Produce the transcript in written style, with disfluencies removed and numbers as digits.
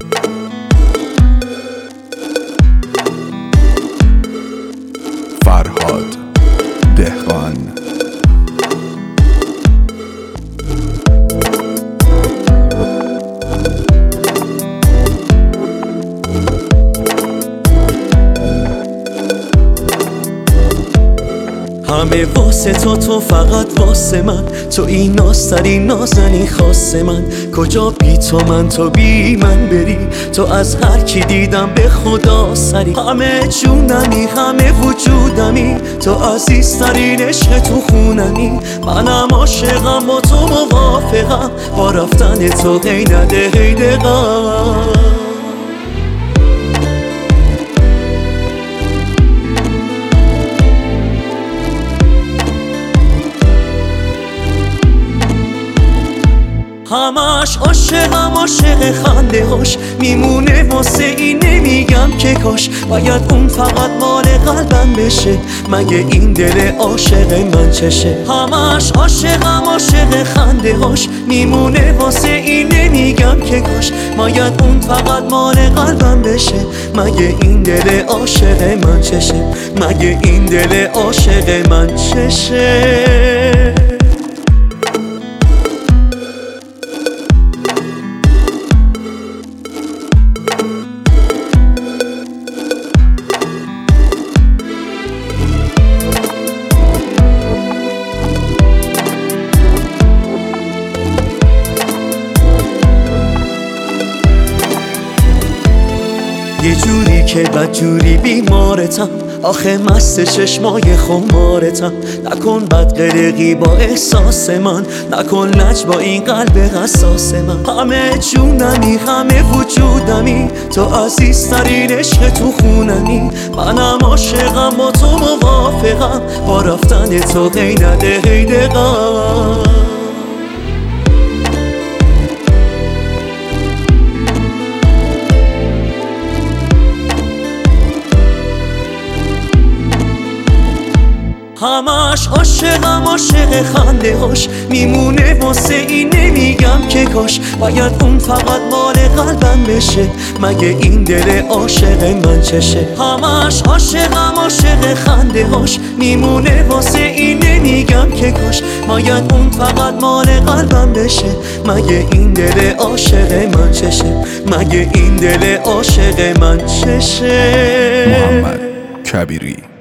فرهاد دهقان. همه واسه تو فقط واسه من، تو این نازتری نازنی خاص من. کجا بی تو بی من بری، تو از هر کی دیدم به خدا سری. همه جونمی همه وجودمی، تو عزیزترین عشق تو خونمی. منم عاشقم با تو موافقم، با رفتن تو هی نده هی دقم. همش عاشقم عاشق خنده هاش، میمونه واسه این نمیگم که کاش. باید اون فقط مال قلبم بشه، مگه این دل عاشق من چشه. همش عاشقم عاشق خنده هاش، میمونه واسه این نمیگم که کاش. باید اون فقط مال قلبم بشه، مگه این دل عاشق من چشه. مگه این دل عاشق من چشه. یه جوری که بدجوری بیمارتم، آخه مست چشمای خمارتم. نکن بد قلقی با احساس من، نکن لج با این قلب حساس من. همه جونمی همه وجودمی، تو عزیزترین عشق تو خونمی. منم عاشقم با تو موافقم، با رفتن تو هی نده هی دقم. همش عاشقم عاشق خنده هاش، میمونه واسه این نمیگم که کاش. باید اون فقط مال قلبم بشه، مگه این دل عاشق من چشه. همش عاشقم عاشق خنده هاش، میمونه واسه این نمیگم که کاش. باید اون فقط مال قلبم بشه، مگه این دل عاشق من چشه. مگه این دل عاشق من چشه. محمد کبیری.